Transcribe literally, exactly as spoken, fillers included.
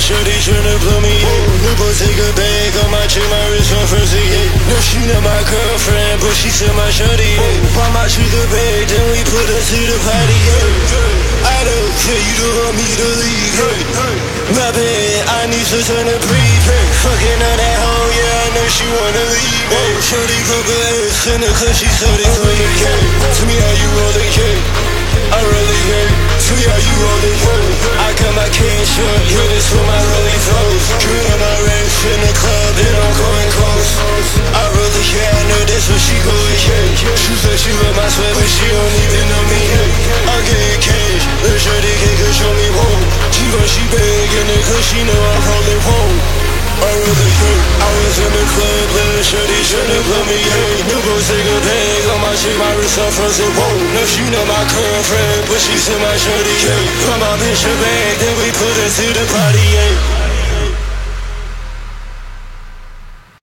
shorty tryna put me in. New boy take a bag on my chain, my wrist on frenzy, yeah. No, she not my girlfriend, but she said my shorty, yeah. Buy my treat the bag, then we put her to the party, yeah. I don't care, you don't want me to leave, yeah. My bad, I need to turn the prepaid. Fucking on that hoe, yeah, I know she wanna leave, yeah. Shorty put her ass in the club, she saw it clean, yeah. Tell me how you roll it, yeah. I really hate. Tell me how you roll it, yeah. I got my cash up, yeah, this for my really flows. Girl on my racks in the club, and I'm going close. I really care, I know that's what she going, yeah. She said she love my sweat, but she don't even know me, yeah. I'm getting cash, little shorty can show me home. She gon' she begging it, cause she know I'm rolling home. I really hate. I was in the club, little shorty tryna put me in. New boy take a bag on my shit, my wrist off frozen, whoa. No, she not my girlfriend, but she said my shorty, yeah. Put my bitch her bag, then we put her to the party, yeah.